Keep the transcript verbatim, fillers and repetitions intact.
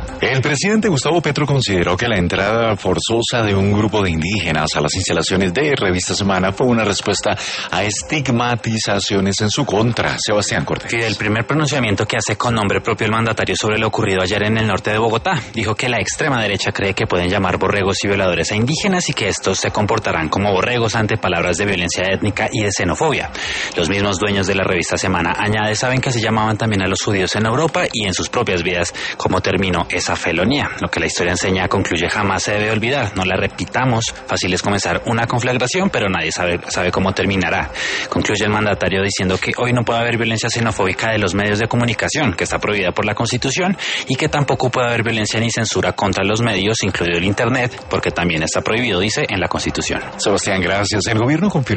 El presidente Gustavo Petro consideró que la entrada forzosa de un grupo de indígenas a las instalaciones de Revista Semana fue una respuesta a estigmatizaciones en su contra. Sebastián Cortés. Sí, el primer pronunciamiento que hace con nombre propio el mandatario sobre lo ocurrido ayer en el norte de Bogotá. Dijo que la extrema derecha cree que pueden llamar borregos y violadores a indígenas y que estos se comportarán como borregos ante palabras de violencia étnica y de xenofobia. Los mismos dueños de la Revista Semana, añade, saben que se llamaban también a los judíos en Europa y en sus propias vidas cómo terminó esa felonía. Lo que la historia enseña, concluye, jamás se debe olvidar. No la repitamos. Fácil es comenzar una conflagración, pero nadie sabe, sabe cómo terminará. Concluye el mandatario diciendo que hoy no puede haber violencia xenofóbica de los medios de comunicación, que está prohibida por la Constitución, y que tampoco puede haber violencia ni censura contra los medios, incluido el Internet, porque también está prohibido, dice, en la Constitución. Sebastián, gracias. El gobierno confirmó